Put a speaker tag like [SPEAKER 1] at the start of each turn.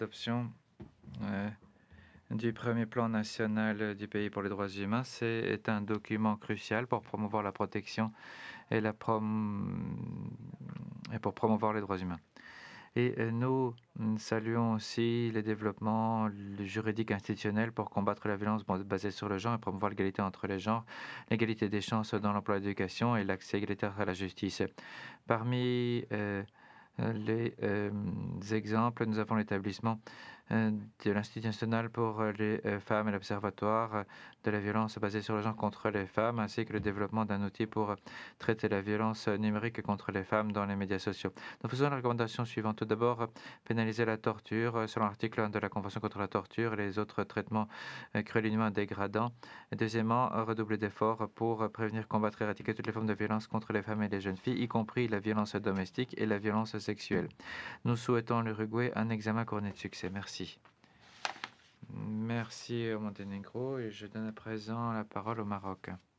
[SPEAKER 1] l'adoption du premier plan national du pays pour les droits humains. C'est un document crucial pour promouvoir la protection et pour promouvoir les droits humains. Et nous saluons aussi les développements juridiques institutionnels pour combattre la violence basée sur le genre et promouvoir l'égalité entre les genres, l'égalité des chances dans l'emploi et l'éducation et l'accès égalitaire à la justice. Parmi les exemples, nous avons l'établissement de l'Institut national pour les femmes et l'Observatoire de la violence basée sur le genre contre les femmes, ainsi que le développement d'un outil pour traiter la violence numérique contre les femmes dans les médias sociaux. Nous faisons les recommandations suivantes. Tout d'abord, pénaliser la torture selon l'article 1 de la Convention contre la torture et les autres traitements cruels, inhumains, dégradants. Et deuxièmement, redoubler d'efforts pour prévenir, combattre et éradiquer toutes les formes de violence contre les femmes et les jeunes filles, y compris la violence domestique et la violence sexuelle. Nous souhaitons à l'Uruguay un examen couronné de succès. Merci. Merci au Monténégro et je donne à présent la parole au Maroc.